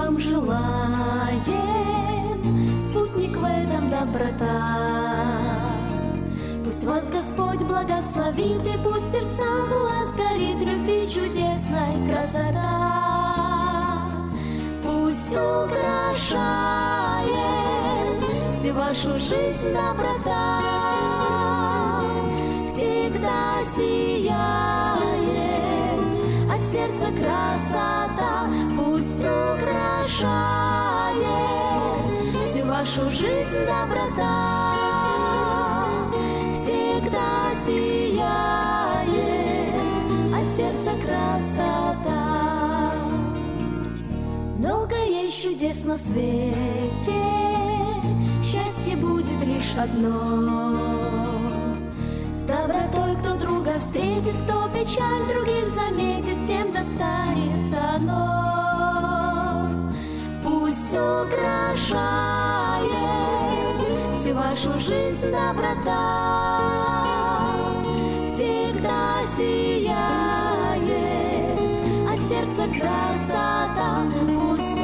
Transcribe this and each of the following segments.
вам желаем, спутник в этом доброта. Пусть вас Господь благословит, и пусть в сердцах у вас горит любви чудесной красота. Пусть украшает всю вашу жизнь доброта, всегда сияет от сердца красота. Пусть украшает всю вашу жизнь доброта, всегда сияет от сердца красота. Много есть чудес на свете, счастье будет лишь одно. С добротой кто друга встретит, кто печаль других заметит, тем достанется оно. Пусть украшает всю вашу жизнь доброта, всегда сияет от сердца красота. Пусть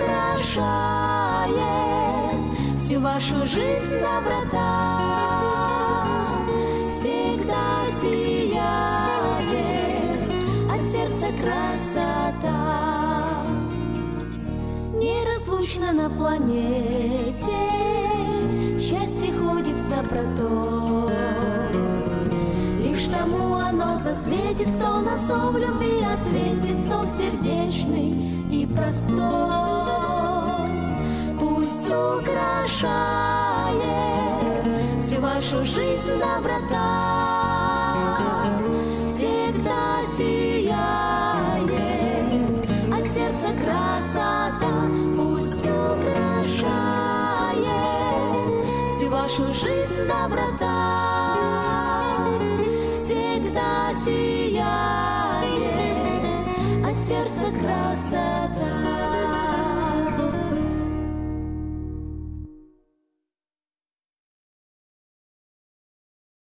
украшает всю вашу жизнь доброта, всегда сияет от сердца красота. Неразлучно на планете счастье ходит с добротой. Лишь тому оно засветит, кто на зов любви ответит, зов сердечный и простой. Пусть украшает всю вашу жизнь доброта, всегда сияет от сердца красота. Пусть украшает всю вашу жизнь доброта, всегда сияет от сердца красота.